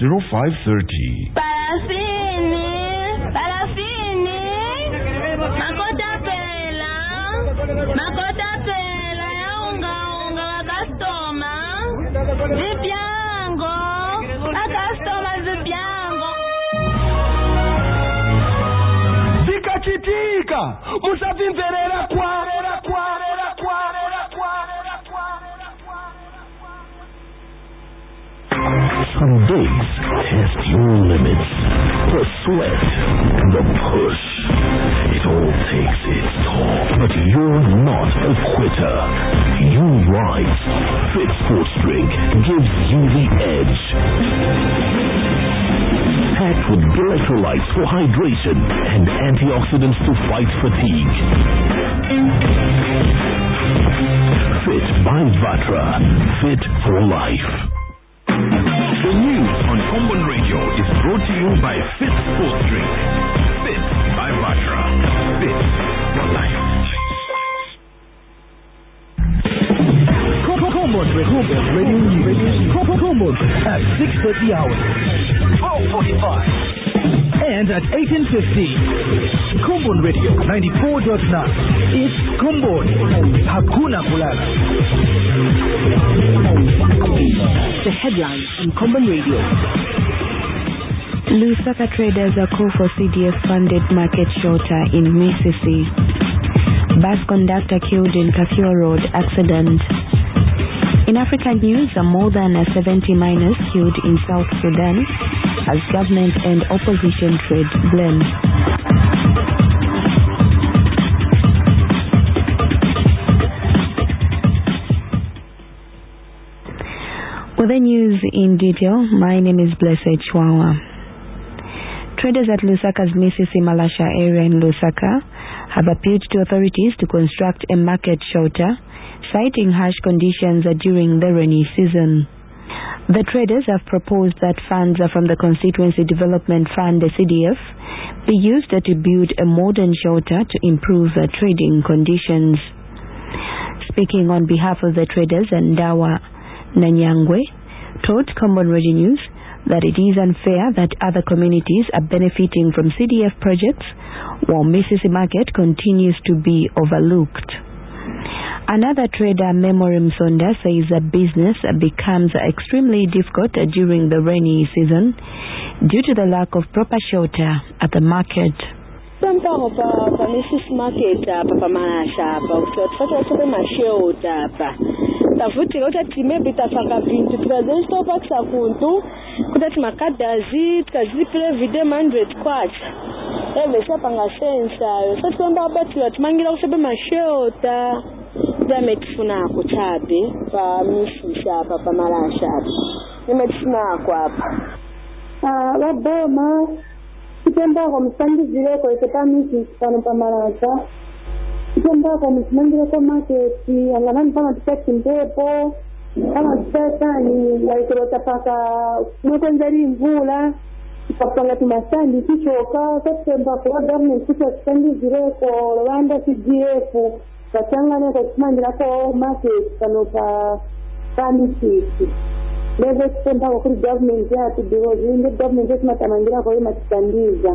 0530. Makota pela ya unga customer. Zipiango. A customer zipiango. Zikachitika. Musavimverera kwa. Some days test your limits. The sweat, the push. It all takes its toll. But you're not a quitter. You rise. Fit Sports Drink gives you the edge. Packed with electrolytes for hydration and antioxidants to fight fatigue. Fit by Vatra. Fit for life. The news on Common Radio is brought to you by Fit Sports Drink. Fit by Vatra. Fit for life. Common Radio News. Common at 6:30 hours. 12:45. And at 18:50. Common Radio 94.9. It's Common. Hakuna Kulala. The headlines on Common Radio. Lusaka traders are call for CDF-funded market shelter in Mississippi. Bus conductor killed in Kafua Road accident. In African news, more than 70 miners killed in South Sudan as government and opposition trade blame. For the news in detail, my name is Blessed Chwawa. Traders at Lusaka's Mississippi Malasha area in Lusaka have appealed to authorities to construct a market shelter, citing harsh conditions during the rainy season. The traders have proposed that funds from the Constituency Development Fund, the CDF, be used to build a modern shelter to improve trading conditions. Speaking on behalf of the traders, Ndawa Nanyangwe told Common Radio News that it is unfair that other communities are benefiting from CDF projects while Mississippi Market continues to be overlooked. Another trader, Memory Msonda, says that business becomes extremely difficult during the rainy season due to the lack of proper shelter at the market. Pa Mississippi Market pa Malasha pa utafata sobe mashelter pa tafuti lota timebi tafaka bintu tukaze stop aksa kuntu kutati makadazi tukazipile video 100 kwacha eve panga sensa so twamba bati watumangira sobe mashelter dametfuna kuchabe pa Mississippi pa Malasha nimetfuna kwa hapa waboma Kitenda kwa msangi zile kwa eketami kipano pa Malasha. Kitenda kwa msangi kwa marketi, anganani kama tuketi mpepo, kama tuketa ni laikirota paka mwetenzari mvula, kapanga tumasandi kishoka, kitenda kwa government kitenda zile kwa Rwanda CDF, kachangane kwa kumangira kwa marketi kano pa Mississippi. Level kitenda kwa government ya tudiwa zinde government ya matamangira kwa matikandiza.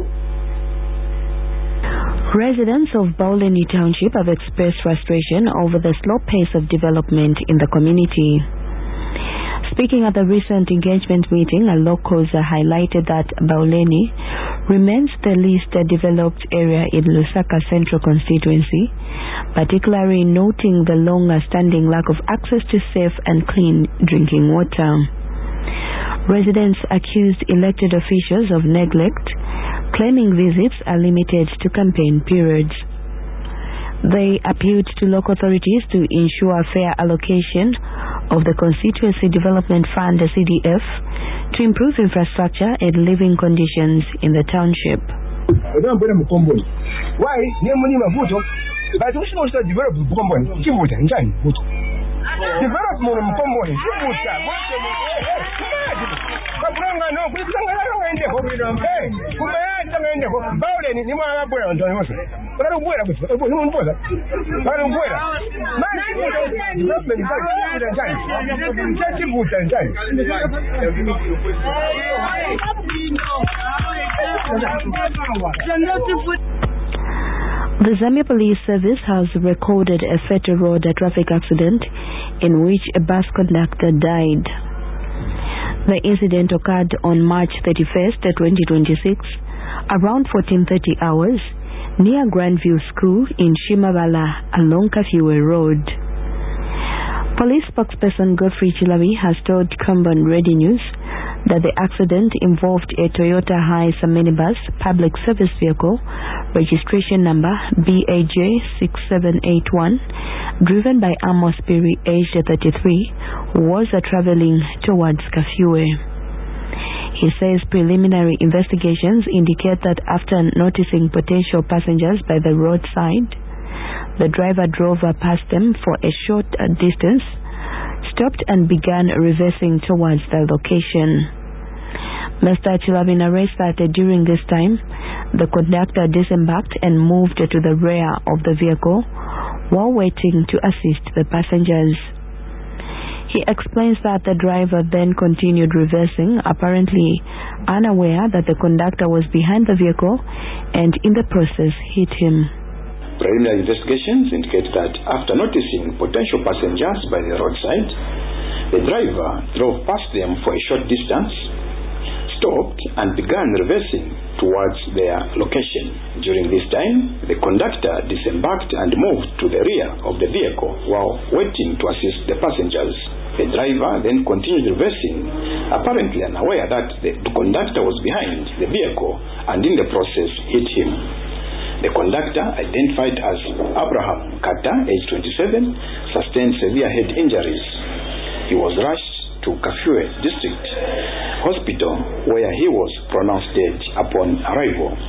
Residents of Bauleni Township have expressed frustration over the slow pace of development in the community. Speaking at the recent engagement meeting, locals highlighted that Bauleni remains the least developed area in Lusaka Central Constituency, particularly noting the long-standing lack of access to safe and clean drinking water. Residents accused elected officials of neglect, claiming visits are limited to campaign periods. They appealed to local authorities to ensure fair allocation of the Constituency Development Fund, the CDF, to improve infrastructure and living conditions in the township. Why? But we should develop development no kuisangala ngende ko bino kumayanja ngende ko bawle ni mwana bwera ntoni wose balo bwera kufa ni mpoza balo bwera mani development ba chati buta njani The Zambia Police Service has recorded a fatal road traffic accident in which a bus conductor died. The incident occurred on March 31st, 2026, around 14:30 hours, near Grandview School in Shimabala along Kafue Road. Police spokesperson Godfrey Chilabi has told Combon Radio News that the accident involved a Toyota Hiace minibus public service vehicle, registration number BAJ 6781, driven by Amos Piri, aged 33, who was traveling towards Kafue. He says preliminary investigations indicate that after noticing potential passengers by the roadside, the driver drove past them for a short distance, stopped and began reversing towards the location. Mr. Chilabi narrates that during this time, the conductor disembarked and moved to the rear of the vehicle while waiting to assist the passengers. He explains that the driver then continued reversing, apparently unaware that the conductor was behind the vehicle and in the process hit him. Preliminary investigations indicate that after noticing potential passengers by the roadside, the driver drove past them for a short distance, stopped and began reversing towards their location. During this time, the conductor disembarked and moved to the rear of the vehicle while waiting to assist the passengers. The driver then continued reversing, apparently unaware that the conductor was behind the vehicle and in the process hit him. The conductor, identified as Abraham Kata, age 27, sustained severe head injuries. He was rushed to Kafue District Hospital, where he was pronounced dead upon arrival.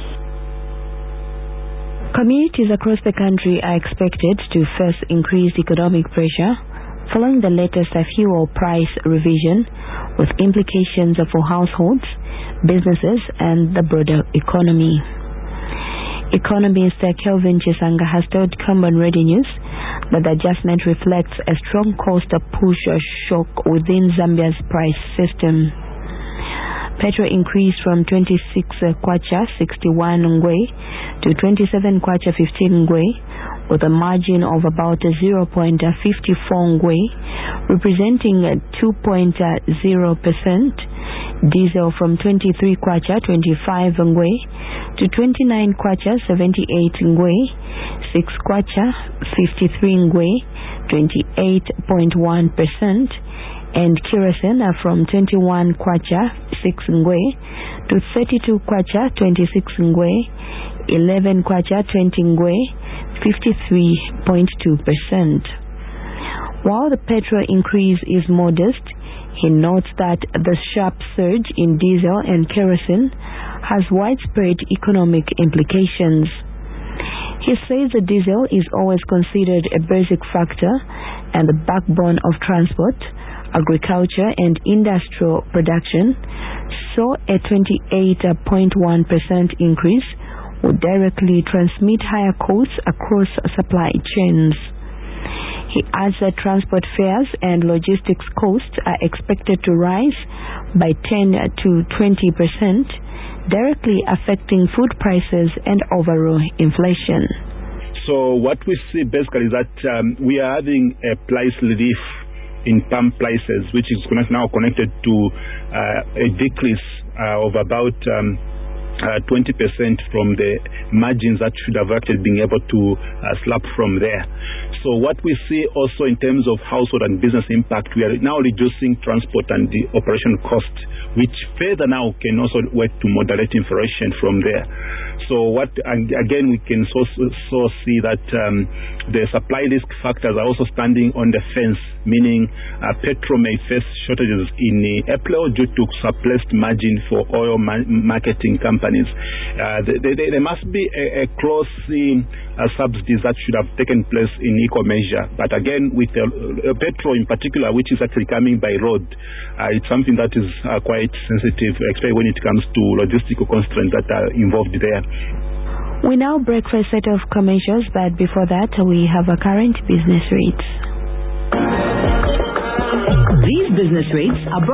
Communities across the country are expected to face increased economic pressure following the latest fuel price revision, with implications for households, businesses, and the broader economy. Economist Kelvin Chisanga has told Combon Radio News that the adjustment reflects a strong cost push shock within Zambia's price system. Petrol increased from 26 kwacha 61 ngwe to 27 kwacha 15 ngwe, with a margin of about 0.54 ngwe, representing 2.0%. Diesel from 23 kwacha 25 ngwe to 29 kwacha 78 ngwe, 6 kwacha 53 ngwe, 28.1%, and kerosene from 21 kwacha 6 ngwe to 32 kwacha 26 ngwe, 11 kwacha 20 ngwe, 53.2%. While the petrol increase is modest, he notes that the sharp surge in diesel and kerosene has widespread economic implications. He says the diesel is always considered a basic factor and the backbone of transport, agriculture and industrial production, so a 28.1% increase would directly transmit higher costs across supply chains. He adds that transport fares and logistics costs are expected to rise by 10 to 20%, directly affecting food prices and overall inflation. So what we see basically is that we are having a price relief in palm prices, which is now connected to a decrease of about 20% from the margins that should have actually been able to slap from there. So what we see also in terms of household and business impact, we are now reducing transport and the operation cost, which further now can also work to moderate inflation from there. So what again we can so see that the supply risk factors are also standing on the fence, meaning petrol may face shortages in April due to suppressed margin for oil marketing companies. companies. There must be a close subsidies that should have taken place in eco-measure. But again, with petrol in particular, which is actually coming by road, it's something that is quite sensitive, especially when it comes to logistical constraints that are involved there. We now break for a set of commercials, but before that, we have a current business rates. These business rates are brought